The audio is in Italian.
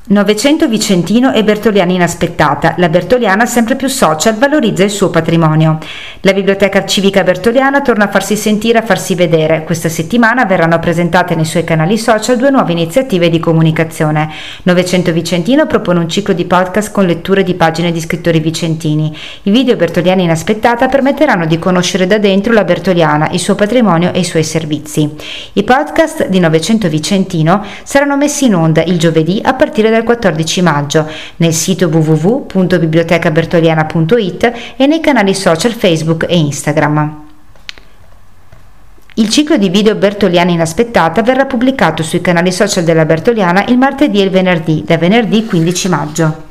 Novecento vicentino e Bertoliana inaspettata. La Bertoliana, sempre più social, valorizza il suo patrimonio. La Biblioteca Civica Bertoliana torna a farsi sentire, a farsi vedere. Questa settimana verranno presentate nei suoi canali social 2 nuove iniziative di comunicazione. Novecento vicentino propone un ciclo di podcast con letture di pagine di scrittori vicentini. I video Bertoliana inaspettata permetteranno di conoscere da dentro la Bertoliana, il suo patrimonio e i suoi servizi. I podcast di Novecento vicentino saranno messi in onda il giovedì a partire dal 14 maggio nel sito www.bibliotecabertoliana.it e nei canali social Facebook e Instagram. Il ciclo di video Bertoliana inaspettata verrà pubblicato sui canali social della Bertoliana il martedì e il venerdì, da venerdì 15 maggio.